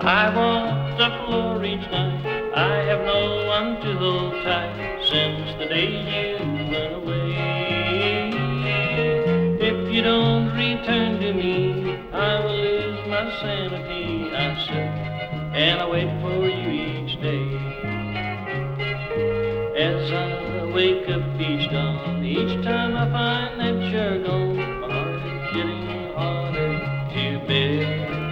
I walk the floor each night. I have no one to hold tight since the day you went away. If you don't return to me, I will lose my sanity. I sit and I wait for you each day. As I wake up each dawn, each time I find that you're gone, my heart is getting harder to bear.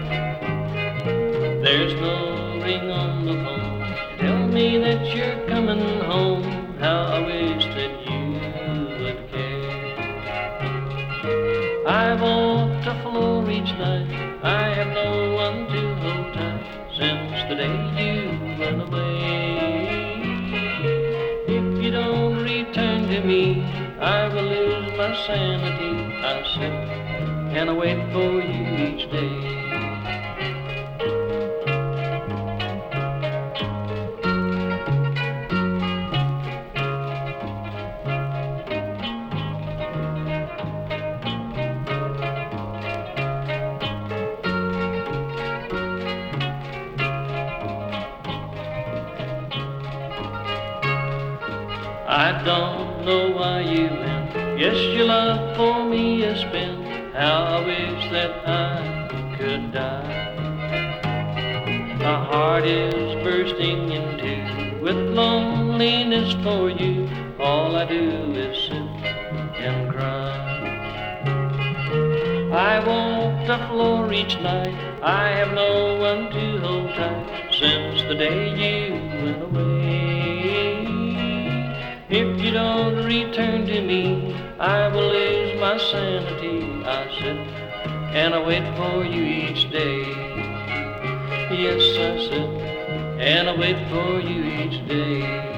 There's no ring on the phone to tell me that you're coming home. How I wish that you would care. I walk the floor each night. I have no one to hold tight since the day you went away. If you don't return to me, I will lose my sanity. I sit and I wait for you each day. I don't know why you went. Yes, your love for me has been. How I wish that I could die. My heart is bursting in two with loneliness for you. All I do is sit and cry. I walk the floor each night. I have no one to hold tight since the day you went away. If you don't return to me, I will lose my sanity. I sit and I wait for you each day. Yes, I sit and I wait for you each day.